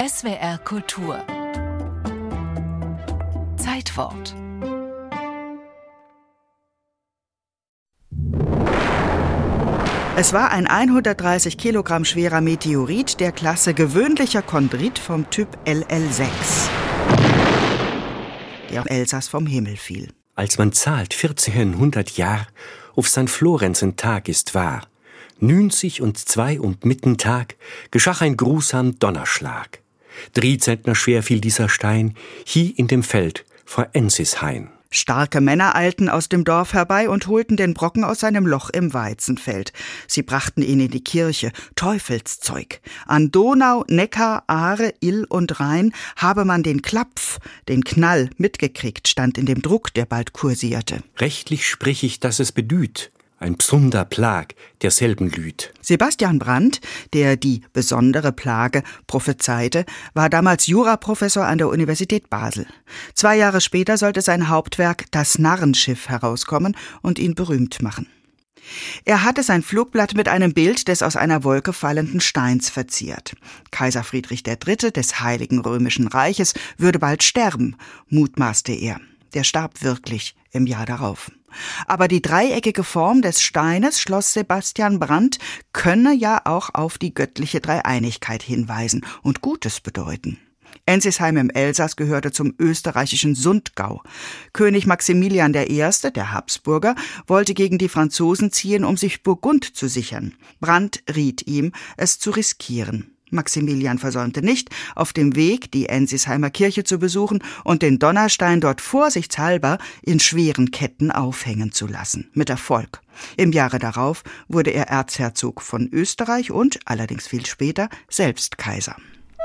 SWR Kultur Zeitwort. Es war ein 130 Kilogramm schwerer Meteorit der Klasse gewöhnlicher Chondrit vom Typ LL6, der im Elsass vom Himmel fiel. Als man zahlt 1400 Jahr, auf St. Florenzen Tag ist wahr, 90 und 2 und Mittentag geschach ein grusam Donnerschlag. 3 Zentner schwer fiel dieser Stein, hie in dem Feld vor Ensisheim. Starke Männer eilten aus dem Dorf herbei und holten den Brocken aus seinem Loch im Weizenfeld. Sie brachten ihn in die Kirche, Teufelszeug. An Donau, Neckar, Aare, Ill und Rhein habe man den Klapf, den Knall, mitgekriegt, stand in dem Druck, der bald kursierte. Rechtlich sprich ich, dass es bedüht, ein bsunder Plag derselben lüd. Sebastian Brandt, der die besondere Plage prophezeite, war damals Juraprofessor an der Universität Basel. 2 Jahre später sollte sein Hauptwerk Das Narrenschiff herauskommen und ihn berühmt machen. Er hatte sein Flugblatt mit einem Bild des aus einer Wolke fallenden Steins verziert. Kaiser Friedrich III. Des Heiligen Römischen Reiches würde bald sterben, mutmaßte er. Der starb wirklich im Jahr darauf. Aber die dreieckige Form des Steines, schloss Sebastian Brandt, könne ja auch auf die göttliche Dreieinigkeit hinweisen und Gutes bedeuten. Ensisheim im Elsass gehörte zum österreichischen Sundgau. König Maximilian I., der Habsburger, wollte gegen die Franzosen ziehen, um sich Burgund zu sichern. Brandt riet ihm, es zu riskieren. Maximilian versäumte nicht, auf dem Weg die Ensisheimer Kirche zu besuchen und den Donnerstein dort vorsichtshalber in schweren Ketten aufhängen zu lassen. Mit Erfolg. Im Jahre darauf wurde er Erzherzog von Österreich und, allerdings viel später, selbst Kaiser.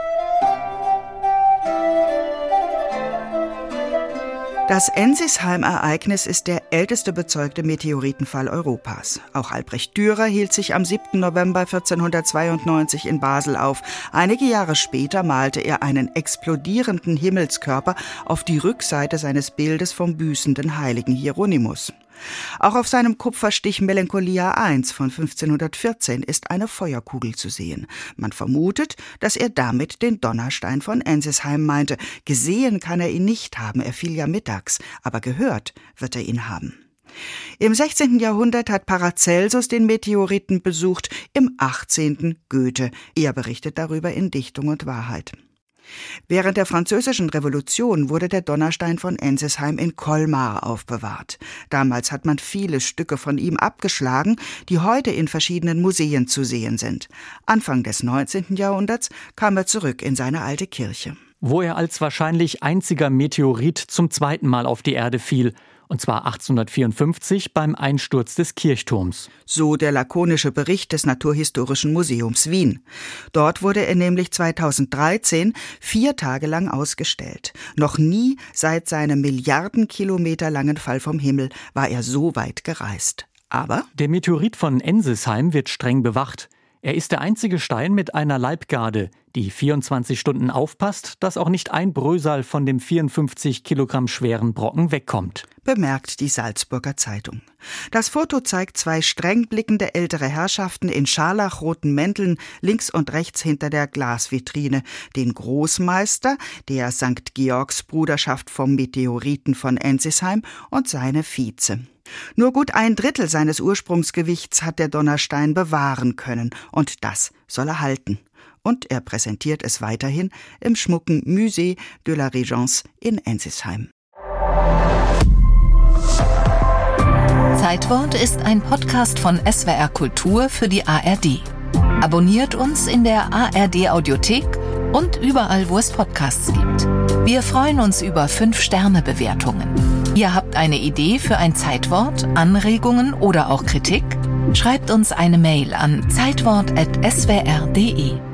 Das Ensisheim-Ereignis ist der älteste bezeugte Meteoritenfall Europas. Auch Albrecht Dürer hielt sich am 7. November 1492 in Basel auf. Einige Jahre später malte er einen explodierenden Himmelskörper auf die Rückseite seines Bildes vom büßenden heiligen Hieronymus. Auch auf seinem Kupferstich Melancholia I von 1514 ist eine Feuerkugel zu sehen. Man vermutet, dass er damit den Donnerstein von Ensisheim meinte. Gesehen kann er ihn nicht haben, er fiel ja mittags, aber gehört wird er ihn haben. Im 16. Jahrhundert hat Paracelsus den Meteoriten besucht, im 18. Goethe. Er berichtet darüber in Dichtung und Wahrheit. Während der Französischen Revolution wurde der Donnerstein von Ensisheim in Colmar aufbewahrt. Damals hat man viele Stücke von ihm abgeschlagen, die heute in verschiedenen Museen zu sehen sind. Anfang des 19. Jahrhunderts kam er zurück in seine alte Kirche. Wo er als wahrscheinlich einziger Meteorit zum 2. Mal auf die Erde fiel. Und zwar 1854 beim Einsturz des Kirchturms. So der lakonische Bericht des Naturhistorischen Museums Wien. Dort wurde er nämlich 2013 4 Tage lang ausgestellt. Noch nie seit seinem Milliardenkilometer langen Fall vom Himmel war er so weit gereist. Aber der Meteorit von Ensisheim wird streng bewacht. Er ist der einzige Stein mit einer Leibgarde, die 24 Stunden aufpasst, dass auch nicht ein Brösal von dem 54 Kilogramm schweren Brocken wegkommt. Bemerkt die Salzburger Zeitung. Das Foto zeigt 2 streng blickende ältere Herrschaften in scharlachroten Mänteln links und rechts hinter der Glasvitrine, den Großmeister der St. Georgsbruderschaft vom Meteoriten von Ensisheim und seine Vize. Nur gut 1/3 seines Ursprungsgewichts hat der Donnerstein bewahren können, und das soll er halten. Und er präsentiert es weiterhin im schmucken Musée de la Régence in Ensisheim. Zeitwort ist ein Podcast von SWR Kultur für die ARD. Abonniert uns in der ARD-Audiothek und überall, wo es Podcasts gibt. Wir freuen uns über 5-Sterne-Bewertungen. Ihr habt eine Idee für ein Zeitwort, Anregungen oder auch Kritik? Schreibt uns eine Mail an zeitwort@swr.de.